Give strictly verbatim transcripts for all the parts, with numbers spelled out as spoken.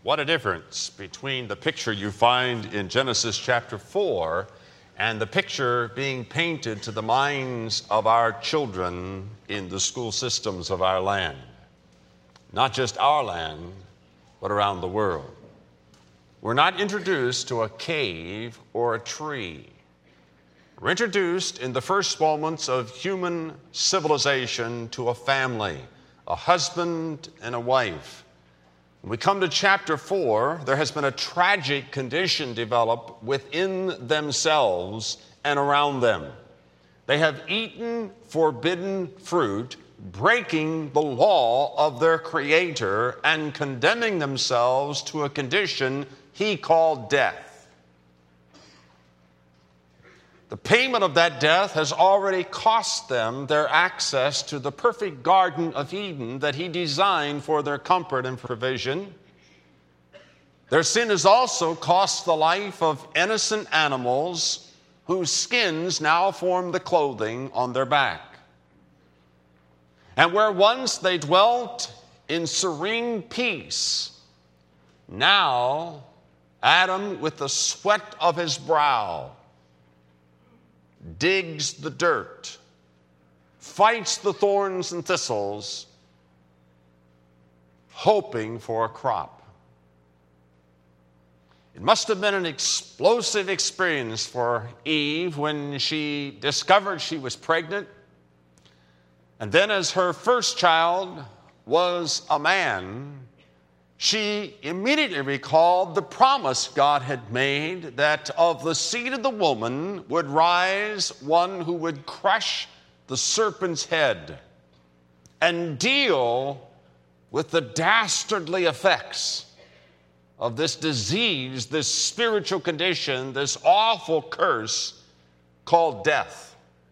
What a difference between the picture you find in Genesis chapter four and the picture being painted to the minds of our children in the school systems of our land. Not just our land, but around the world. We're not introduced to a cave or a tree. We're introduced in the first moments of human civilization to a family, a husband and a wife. When we come to chapter four, there has been a tragic condition develop within themselves and around them. They have eaten forbidden fruit, breaking the law of their Creator and condemning themselves to a condition He called death. The payment of that death has already cost them their access to the perfect Garden of Eden that He designed for their comfort and provision. Their sin has also cost the life of innocent animals whose skins now form the clothing on their back. And where once they dwelt in serene peace, now Adam, with the sweat of his brow, digs the dirt, fights the thorns and thistles, hoping for a crop. It must have been an explosive experience for Eve when she discovered she was pregnant. And then as her first child was a man, she immediately recalled the promise God had made that of the seed of the woman would rise one who would crush the serpent's head and deal with the dastardly effects of this disease, this spiritual condition, this awful curse called death.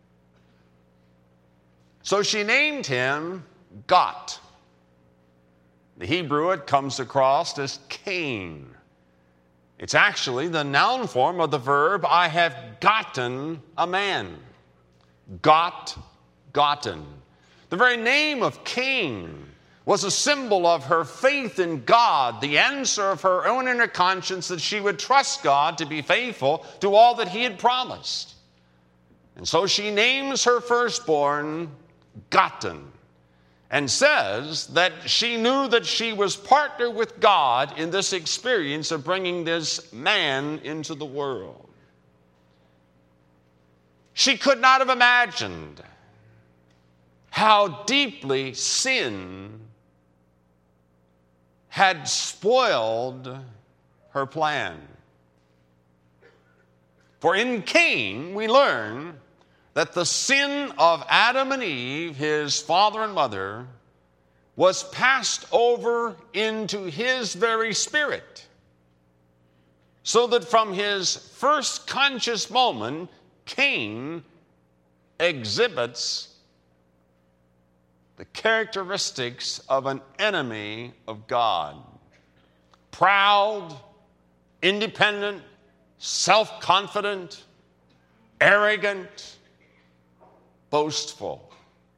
So she named him Got. The Hebrew it comes across as Cain. It's actually the noun form of the verb, I have gotten a man. Got, gotten. The very name of Cain was a symbol of her faith in God, the answer of her own inner conscience that she would trust God to be faithful to all that He had promised. And so she names her firstborn Gotten, and says that she knew that she was partner with God in this experience of bringing this man into the world. She could not have imagined how deeply sin had spoiled her plan. For in Cain, we learn that the sin of Adam and Eve, his father and mother, was passed over into his very spirit. So that from his first conscious moment, Cain exhibits the characteristics of an enemy of God. Proud, independent, self-confident, arrogant, boastful.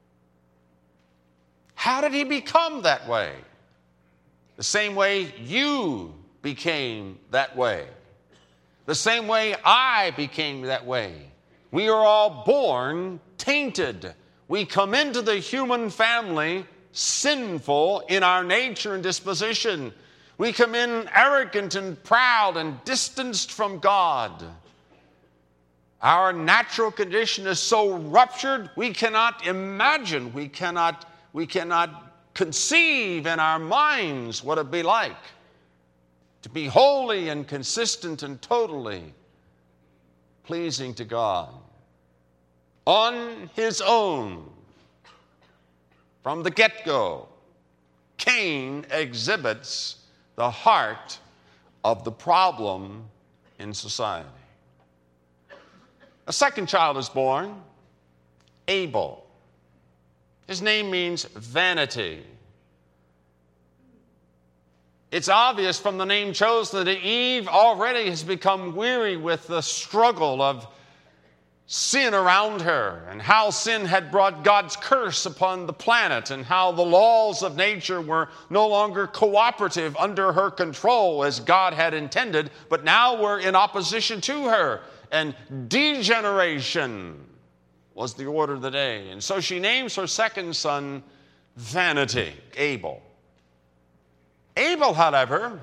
How did he become that way? The same way you became that way. The same way I became that way. We are all born tainted. We come into the human family sinful in our nature and disposition. We come in arrogant and proud and distanced from God. Our natural condition is so ruptured, we cannot imagine, we cannot, we cannot conceive in our minds what it'd be like to be holy and consistent and totally pleasing to God. On his own, from the get-go, Cain exhibits the heart of the problem in society. A second child is born, Abel. His name means vanity. It's obvious from the name chosen that Eve already has become weary with the struggle of sin around her and how sin had brought God's curse upon the planet and how the laws of nature were no longer cooperative under her control as God had intended, but now were in opposition to her. And degeneration was the order of the day. And so she names her second son Vanity, Abel. Abel, however,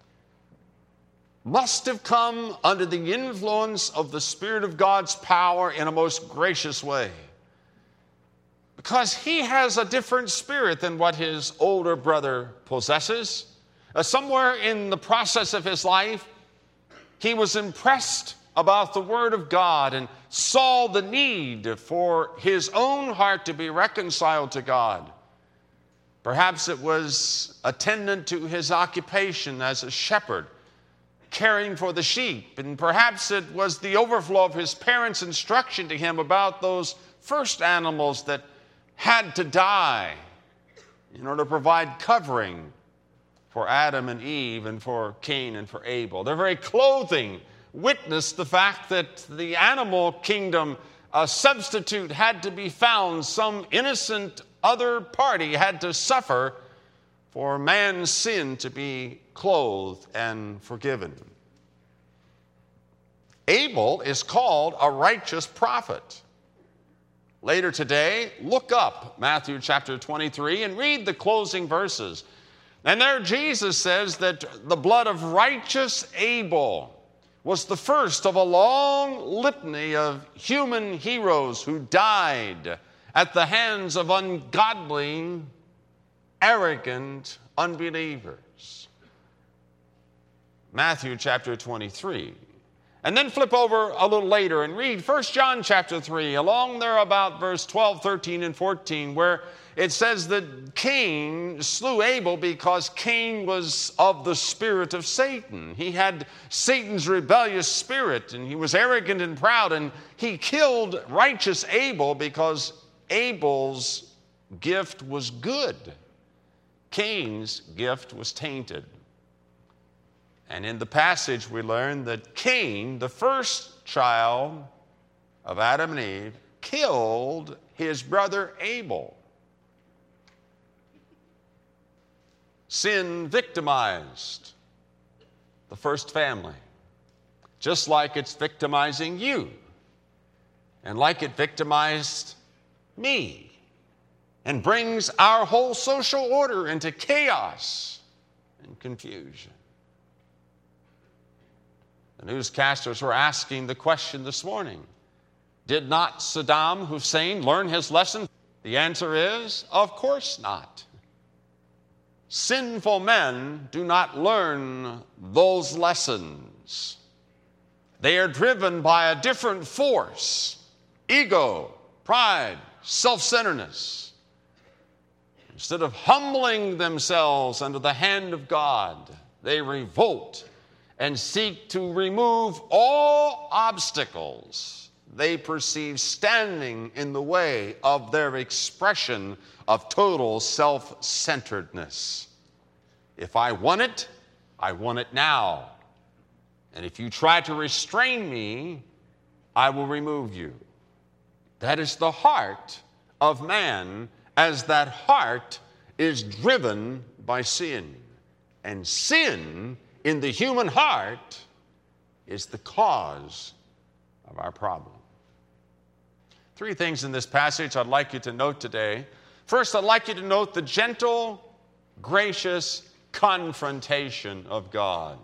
must have come under the influence of the Spirit of God's power in a most gracious way, because he has a different spirit than what his older brother possesses. Uh, somewhere in the process of his life, he was impressed about the Word of God and saw the need for his own heart to be reconciled to God. Perhaps it was attendant to his occupation as a shepherd, caring for the sheep, and perhaps it was the overflow of his parents' instruction to him about those first animals that had to die in order to provide covering for Adam and Eve and for Cain and for Abel. Their very clothing witnessed the fact that the animal kingdom, a substitute had to be found. Some innocent other party had to suffer for man's sin to be clothed and forgiven. Abel is called a righteous prophet. Later today, look up Matthew chapter twenty-three and read the closing verses. And there Jesus says that the blood of righteous Abel was the first of a long litany of human heroes who died at the hands of ungodly, arrogant unbelievers. Matthew chapter twenty-three. And then flip over a little later and read First John chapter three, along there about verse twelve, thirteen, and fourteen, where it says that Cain slew Abel because Cain was of the spirit of Satan. He had Satan's rebellious spirit, and he was arrogant and proud, and he killed righteous Abel because Abel's gift was good. Cain's gift was tainted. And in the passage we learn that Cain, the first child of Adam and Eve, killed his brother Abel. Sin victimized the first family, just like it's victimizing you, and like it victimized me, and brings our whole social order into chaos and confusion. The newscasters were asking the question this morning, did not Saddam Hussein learn his lesson? The answer is, of course not. Sinful men do not learn those lessons. They are driven by a different force: ego, pride, self-centeredness. Instead of humbling themselves under the hand of God, they revolt and seek to remove all obstacles they perceive standing in the way of their expression of total self-centeredness. If I want it, I want it now. And if you try to restrain me, I will remove you. That is the heart of man, as that heart is driven by sin. And sin in the human heart is the cause of our problem. Three things in this passage I'd like you to note today. First, I'd like you to note the gentle, gracious confrontation of God.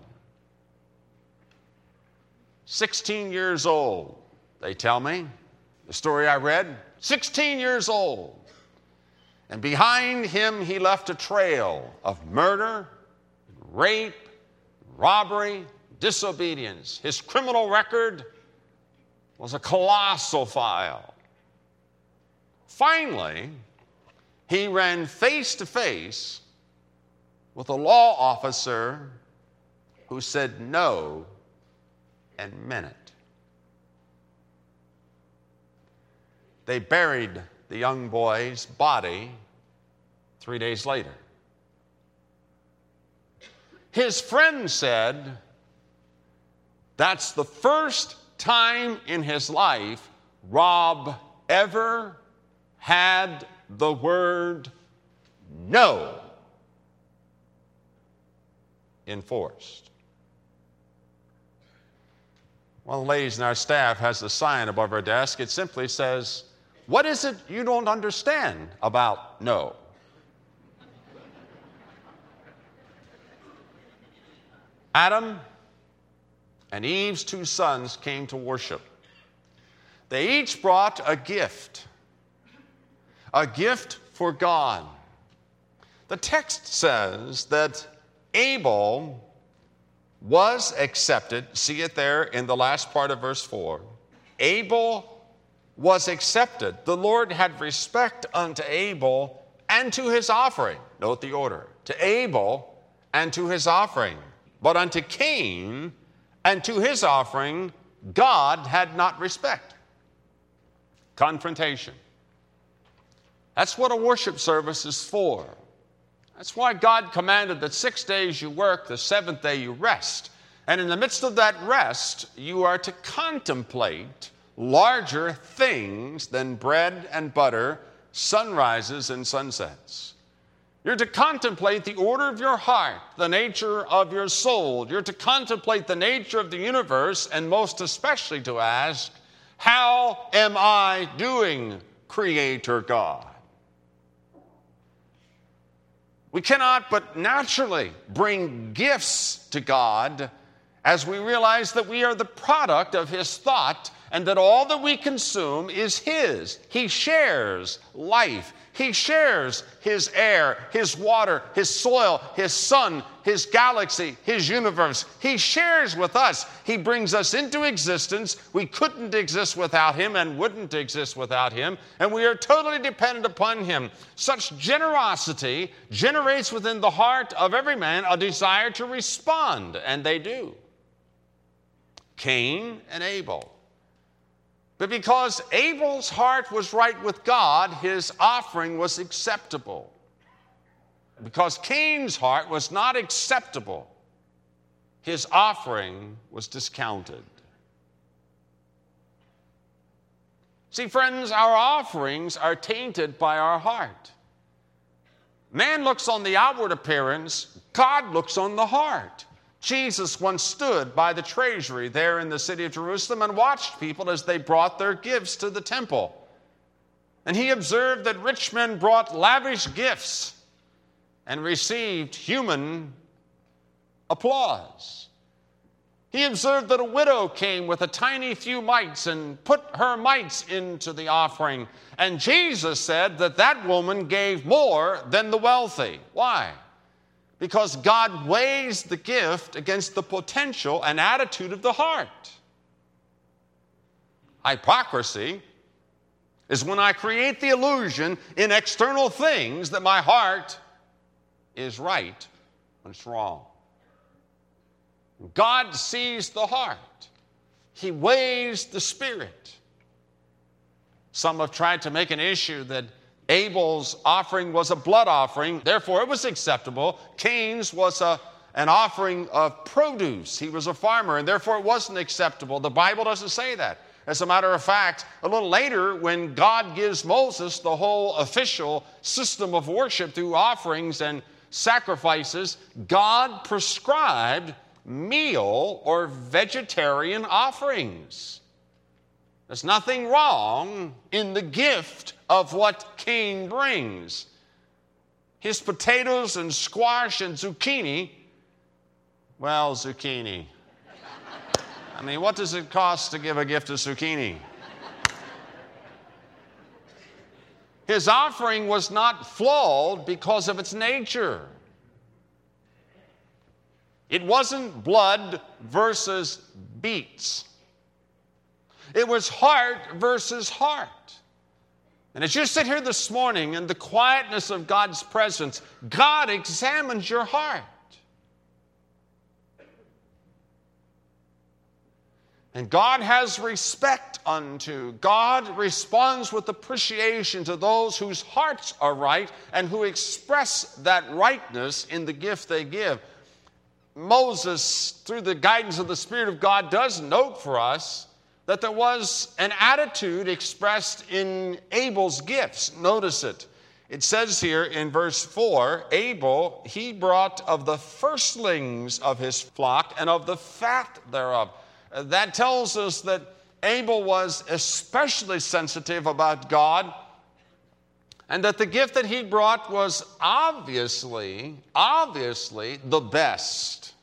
sixteen years old, they tell me, the story I read, sixteen years old. And behind him, he left a trail of murder, rape, robbery, disobedience. His criminal record was a colossal file. Finally, he ran face to face with a law officer who said no and meant it. They buried the young boy's body three days later. His friend said that's the first time in his life Rob ever had the word no enforced. One of the ladies in our staff has a sign above her desk. It simply says, "What is it you don't understand about no?" Adam and Eve's two sons came to worship. They each brought a gift, a gift for God. The text says that Abel was accepted. See it there in the last part of verse four. Abel was accepted. The Lord had respect unto Abel and to his offering. Note the order. To Abel and to his offering. But unto Cain and to his offering, God had not respect. Confrontation. That's what a worship service is for. That's why God commanded that six days you work, the seventh day you rest. And in the midst of that rest, you are to contemplate larger things than bread and butter, sunrises and sunsets. You're to contemplate the order of your heart, the nature of your soul. You're to contemplate the nature of the universe, and most especially to ask, how am I doing, Creator God? We cannot but naturally bring gifts to God as we realize that we are the product of His thought and that all that we consume is His. He shares life. He shares His air, His water, His soil, His sun, His galaxy, His universe. He shares with us. He brings us into existence. We couldn't exist without Him and wouldn't exist without Him, and we are totally dependent upon Him. Such generosity generates within the heart of every man a desire to respond, and they do. Cain and Abel. But because Abel's heart was right with God, his offering was acceptable. Because Cain's heart was not acceptable, his offering was discounted. See, friends, our offerings are tainted by our heart. Man looks on the outward appearance, God looks on the heart. Jesus once stood by the treasury there in the city of Jerusalem and watched people as they brought their gifts to the temple. And he observed that rich men brought lavish gifts and received human applause. He observed that a widow came with a tiny few mites and put her mites into the offering. And Jesus said that that woman gave more than the wealthy. Why? Because God weighs the gift against the potential and attitude of the heart. Hypocrisy is when I create the illusion in external things that my heart is right when it's wrong. God sees the heart. He weighs the spirit. Some have tried to make an issue that Abel's offering was a blood offering, therefore it was acceptable. Cain's was a, an offering of produce. He was a farmer, and therefore it wasn't acceptable. The Bible doesn't say that. As a matter of fact, a little later, when God gives Moses the whole official system of worship through offerings and sacrifices, God prescribed meal or vegetarian offerings. There's nothing wrong in the gift of what Cain brings. His potatoes and squash and zucchini, well, zucchini. I mean, what does it cost to give a gift of zucchini? His offering was not flawed because of its nature. It wasn't blood versus beets. It was heart versus heart. And as you sit here this morning in the quietness of God's presence, God examines your heart. And God has respect unto. God responds with appreciation to those whose hearts are right and who express that rightness in the gift they give. Moses, through the guidance of the Spirit of God, does note for us that there was an attitude expressed in Abel's gifts. Notice it. It says here in verse four, Abel, he brought of the firstlings of his flock and of the fat thereof. That tells us that Abel was especially sensitive about God, and that the gift that he brought was obviously, obviously the best.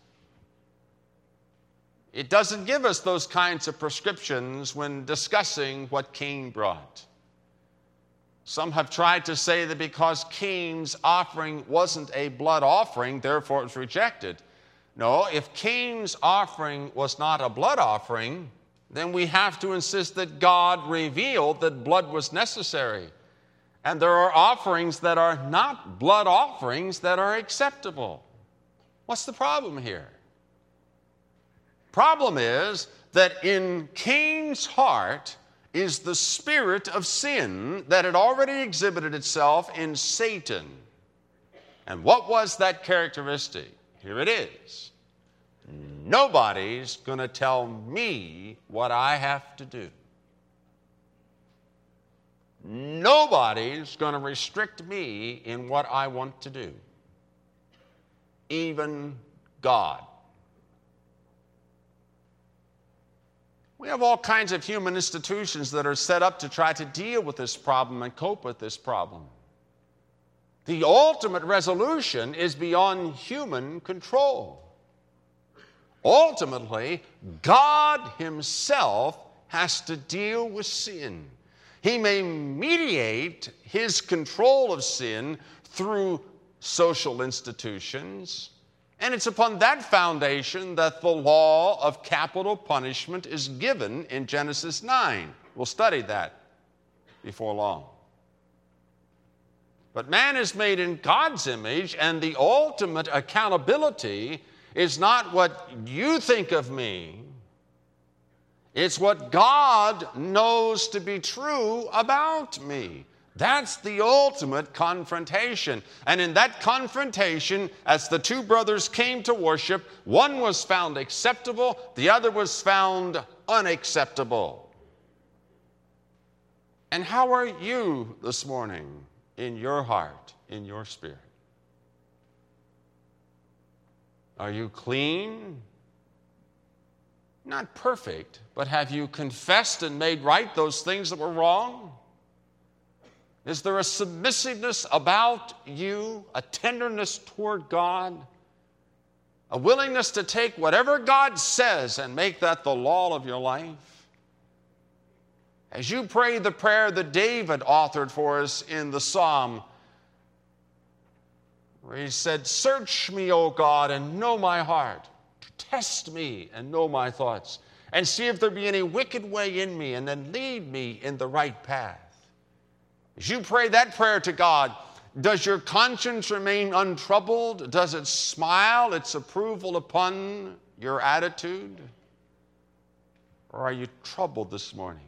It doesn't give us those kinds of prescriptions when discussing what Cain brought. Some have tried to say that because Cain's offering wasn't a blood offering, therefore it was rejected. No, if Cain's offering was not a blood offering, then we have to insist that God revealed that blood was necessary. And there are offerings that are not blood offerings that are acceptable. What's the problem here? Problem is that in Cain's heart is the spirit of sin that had already exhibited itself in Satan. And what was that characteristic? Here it is. Nobody's going to tell me what I have to do. Nobody's going to restrict me in what I want to do. Even God. We have all kinds of human institutions that are set up to try to deal with this problem and cope with this problem. The ultimate resolution is beyond human control. Ultimately, God himself has to deal with sin. He may mediate his control of sin through social institutions, and it's upon that foundation that the law of capital punishment is given in Genesis nine. We'll study that before long. But man is made in God's image, and the ultimate accountability is not what you think of me. It's what God knows to be true about me. That's the ultimate confrontation. And in that confrontation, as the two brothers came to worship, one was found acceptable, the other was found unacceptable. And how are you this morning in your heart, in your spirit? Are you clean? Not perfect, but have you confessed and made right those things that were wrong? Is there a submissiveness about you, a tenderness toward God, a willingness to take whatever God says and make that the law of your life? As you pray the prayer that David authored for us in the Psalm, where he said, "Search me, O God, and know my heart. Test me and know my thoughts, and see if there be any wicked way in me, and then lead me in the right path." As you pray that prayer to God, does your conscience remain untroubled? Does it smile its approval upon your attitude? Or are you troubled this morning?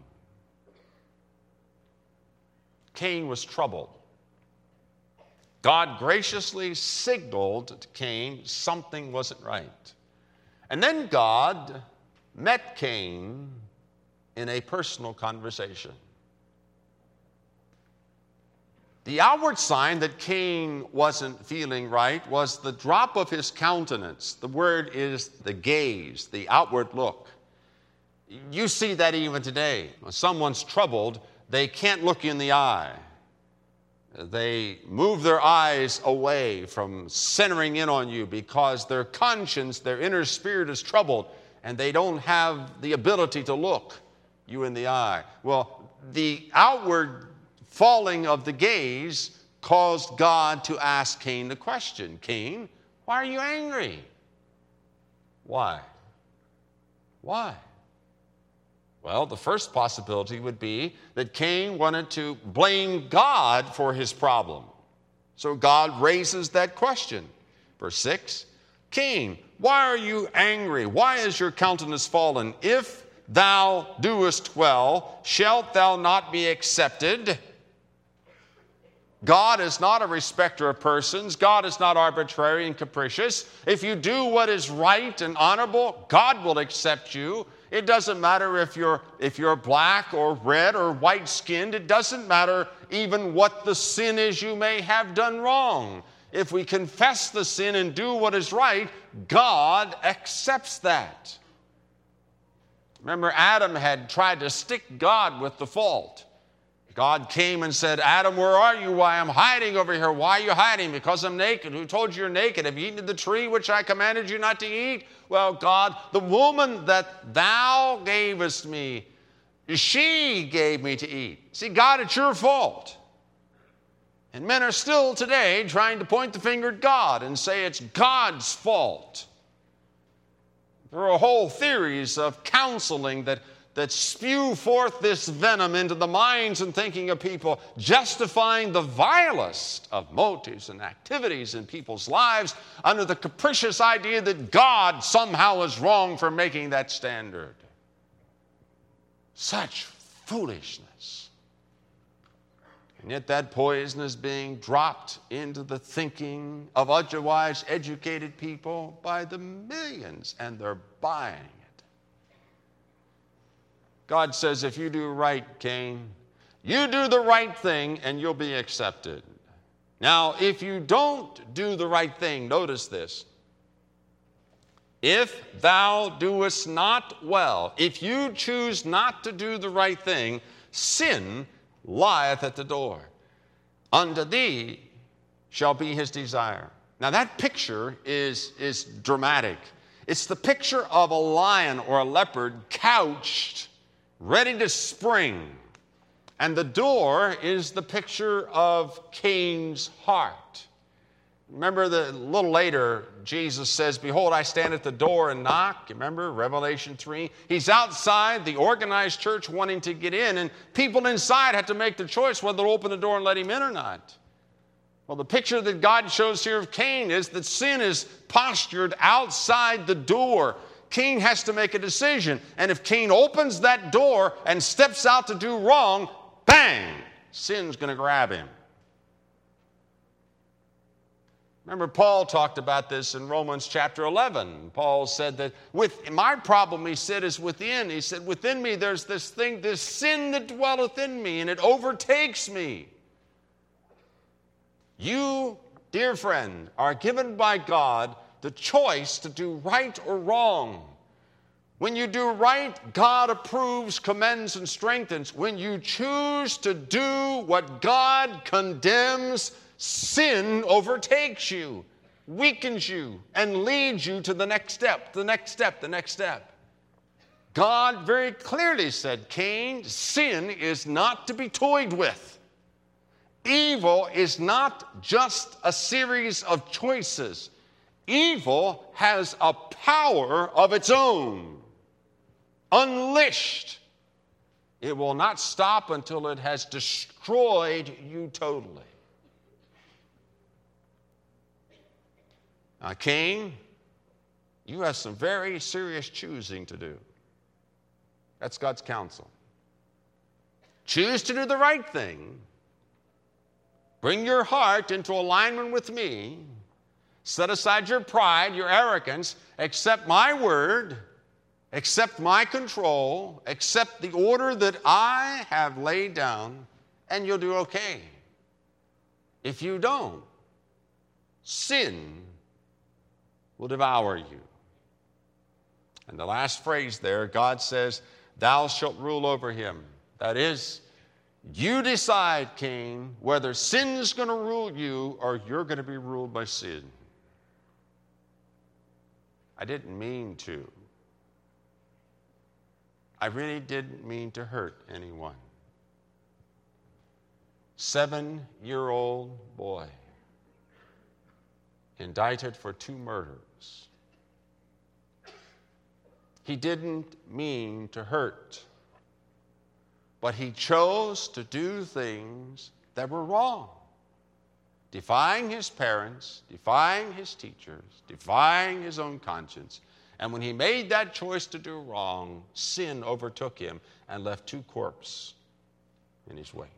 Cain was troubled. God graciously signaled to Cain something wasn't right. And then God met Cain in a personal conversation. The outward sign that Cain wasn't feeling right was the drop of his countenance. The word is the gaze, the outward look. You see that even today. When someone's troubled, they can't look you in the eye. They move their eyes away from centering in on you because their conscience, their inner spirit is troubled, and they don't have the ability to look you in the eye. Well, the outward falling of the gaze caused God to ask Cain the question, "Cain, why are you angry?" Why? Why? Well, the first possibility would be that Cain wanted to blame God for his problem. So God raises that question. Verse six, "Cain, why are you angry? Why is your countenance fallen? If thou doest well, shalt thou not be accepted?" God is not a respecter of persons. God is not arbitrary and capricious. If you do what is right and honorable, God will accept you. It doesn't matter if you're, if you're black or red or white-skinned. It doesn't matter even what the sin is you may have done wrong. If we confess the sin and do what is right, God accepts that. Remember, Adam had tried to stick God with the fault. God came and said, Adam, where are you? Why, I'm hiding over here. Why are you hiding? Because I'm naked. Who told you you're naked? Have you eaten of the tree which I commanded you not to eat? Well, God, the woman that thou gavest me, she gave me to eat. See, God, it's your fault. And men are still today trying to point the finger at God and say it's God's fault. There are whole theories of counseling that that spew forth this venom into the minds and thinking of people, justifying the vilest of motives and activities in people's lives under the capricious idea that God somehow is wrong for making that standard. Such foolishness. And yet that poison is being dropped into the thinking of otherwise educated people by the millions, and they're buying it. God says, if you do right, Cain, you do the right thing and you'll be accepted. Now, if you don't do the right thing, notice this. If thou doest not well, if you choose not to do the right thing, sin lieth at the door. Unto thee shall be his desire. Now that picture is, is dramatic. It's the picture of a lion or a leopard couched, ready to spring. And the door is the picture of Cain's heart. Remember, the, a little later, Jesus says, behold, I stand at the door and knock. You remember Revelation three? He's outside the organized church wanting to get in, and people inside have to make the choice whether to open the door and let him in or not. Well, the picture that God shows here of Cain is that sin is postured outside the door. Cain has to make a decision. And if Cain opens that door and steps out to do wrong, bang, sin's going to grab him. Remember, Paul talked about this in Romans chapter eleven. Paul said that with my problem, he said, is within. He said, within me there's this thing, this sin that dwelleth in me, and it overtakes me. You, dear friend, are given by God the choice to do right or wrong. When you do right, God approves, commends, and strengthens. When you choose to do what God condemns, sin overtakes you, weakens you, and leads you to the next step, the next step, the next step. God very clearly said, Cain, sin is not to be toyed with. Evil is not just a series of choices. Evil has a power of its own. Unleashed, it will not stop until it has destroyed you totally. Now, Cain, you have some very serious choosing to do. That's God's counsel. Choose to do the right thing. Bring your heart into alignment with me. Set aside your pride, your arrogance. Accept my word. Accept my control. Accept the order that I have laid down, and you'll do okay. If you don't, sin will devour you. And the last phrase there, God says, thou shalt rule over him. That is, you decide, Cain, whether sin's going to rule you or you're going to be ruled by sin. I didn't mean to. I really didn't mean to hurt anyone. Seven-year-old boy indicted for two murders. He didn't mean to hurt, but he chose to do things that were wrong, defying his parents, defying his teachers, defying his own conscience. And when he made that choice to do wrong, sin overtook him and left two corpses in his wake.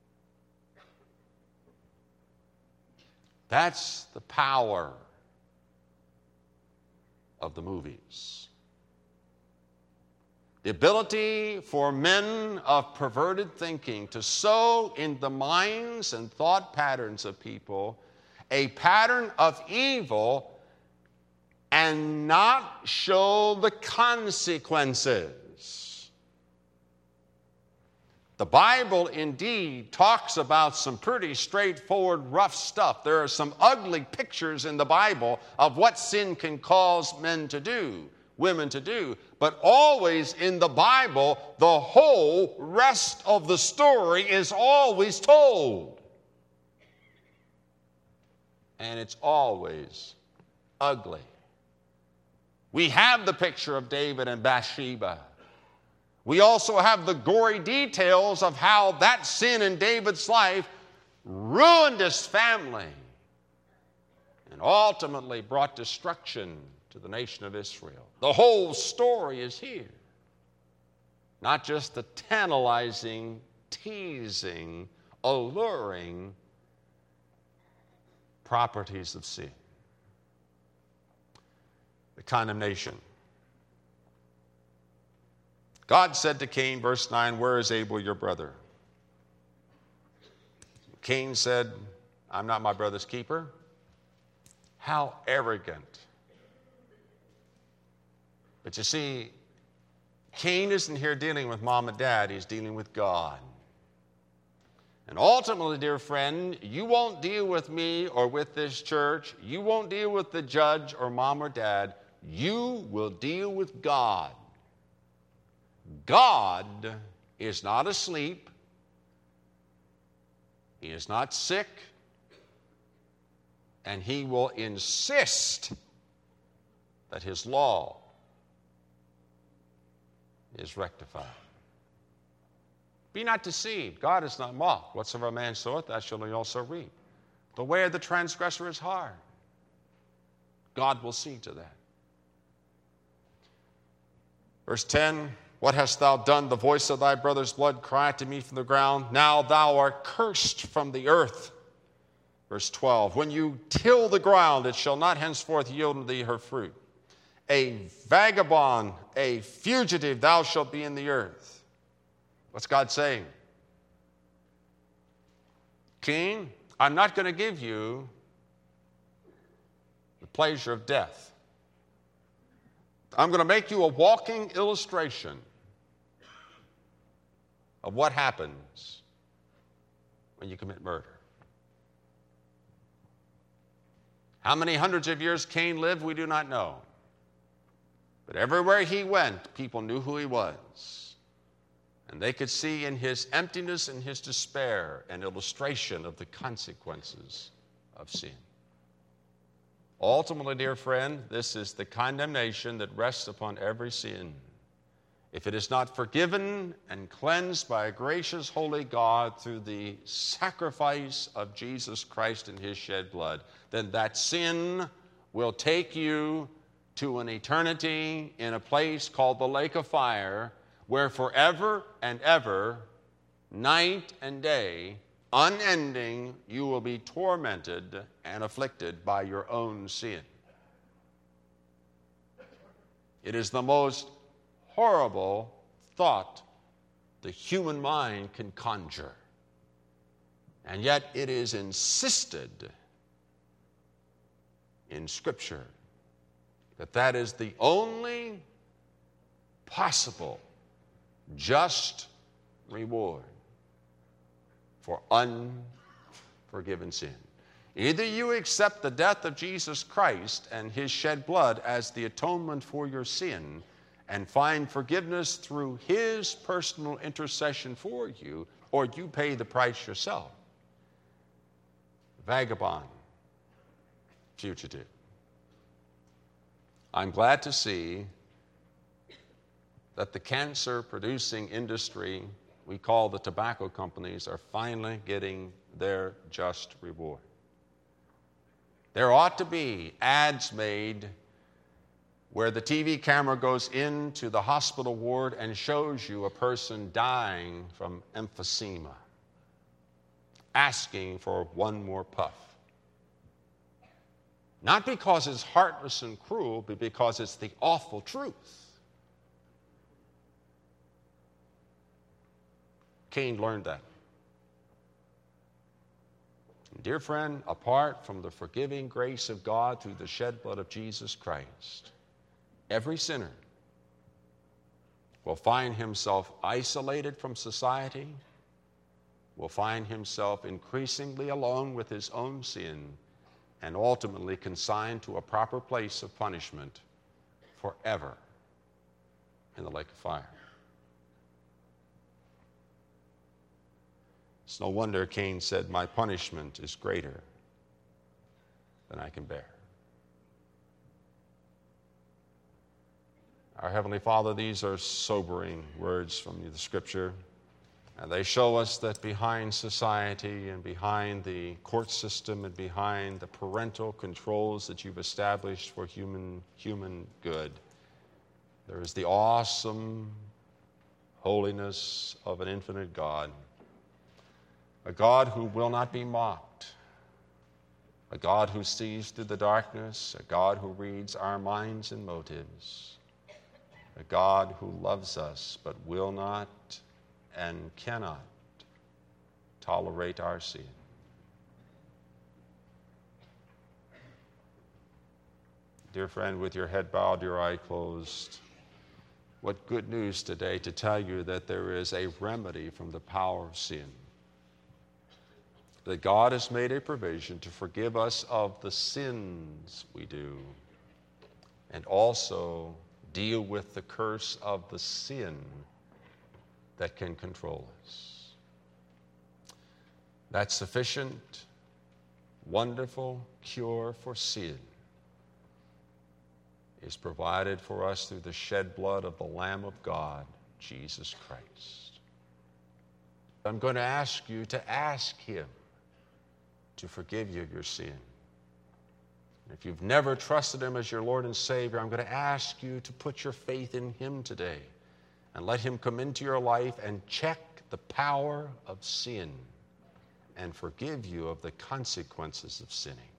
That's the power of the movies. The ability for men of perverted thinking to sow in the minds and thought patterns of people a pattern of evil and not show the consequences. The Bible indeed talks about some pretty straightforward, rough stuff. There are some ugly pictures in the Bible of what sin can cause men to do, women to do. But always in the Bible, the whole rest of the story is always told. And it's always ugly. We have the picture of David and Bathsheba. We also have the gory details of how that sin in David's life ruined his family and ultimately brought destruction to the nation of Israel. The whole story is here. Not just the tantalizing, teasing, alluring properties of sin. The condemnation. God said to Cain, verse nine, "Where is Abel your brother?" Cain said, "I'm not my brother's keeper." How arrogant. But you see, Cain isn't here dealing with mom and dad, he's dealing with God. And ultimately, dear friend, you won't deal with me or with this church. You won't deal with the judge or mom or dad. You will deal with God. God is not asleep. He is not sick. And he will insist that his law is rectified. Be not deceived. God is not mocked. Whatsoever a man soweth, that shall he also reap. The way of the transgressor is hard. God will see to that. Verse ten, "What hast thou done? The voice of thy brother's blood cried to me from the ground. Now thou art cursed from the earth." Verse twelve, "When you till the ground, it shall not henceforth yield unto thee her fruit. A vagabond, a fugitive, thou shalt be in the earth." What's God saying? Cain, I'm not going to give you the pleasure of death. I'm going to make you a walking illustration of what happens when you commit murder. How many hundreds of years Cain lived, we do not know. But everywhere he went, people knew who he was. And they could see in his emptiness and his despair an illustration of the consequences of sin. Ultimately, dear friend, this is the condemnation that rests upon every sin. If it is not forgiven and cleansed by a gracious, holy God through the sacrifice of Jesus Christ and his shed blood, then that sin will take you to an eternity in a place called the lake of fire, where forever and ever, night and day, unending, you will be tormented and afflicted by your own sin. It is the most horrible thought the human mind can conjure. And yet it is insisted in Scripture that that is the only possible just reward for unforgiven sin. Either you accept the death of Jesus Christ and his shed blood as the atonement for your sin and find forgiveness through his personal intercession for you, or you pay the price yourself. Vagabond, fugitive. I'm glad to see that the cancer-producing industry we call the tobacco companies are finally getting their just reward. There ought to be ads made where the T V camera goes into the hospital ward and shows you a person dying from emphysema, asking for one more puff. Not because it's heartless and cruel, but because it's the awful truth. Cain learned that. And dear friend, apart from the forgiving grace of God through the shed blood of Jesus Christ, every sinner will find himself isolated from society, will find himself increasingly alone with his own sin, and ultimately consigned to a proper place of punishment forever in the lake of fire. It's no wonder Cain said, "My punishment is greater than I can bear." Our Heavenly Father, these are sobering words from the Scripture, and they show us that behind society and behind the court system and behind the parental controls that you've established for human, human good, there is the awesome holiness of an infinite God, a God who will not be mocked, a God who sees through the darkness, a God who reads our minds and motives, a God who loves us but will not and cannot tolerate our sin. Dear friend, with your head bowed, your eye closed, what good news today to tell you that there is a remedy from the power of sin. That God has made a provision to forgive us of the sins we do, and also deal with the curse of the sin that can control us. That sufficient, wonderful cure for sin is provided for us through the shed blood of the Lamb of God, Jesus Christ. I'm going to ask you to ask Him to forgive you of your sin. If you've never trusted Him as your Lord and Savior, I'm going to ask you to put your faith in Him today and let Him come into your life and check the power of sin and forgive you of the consequences of sinning.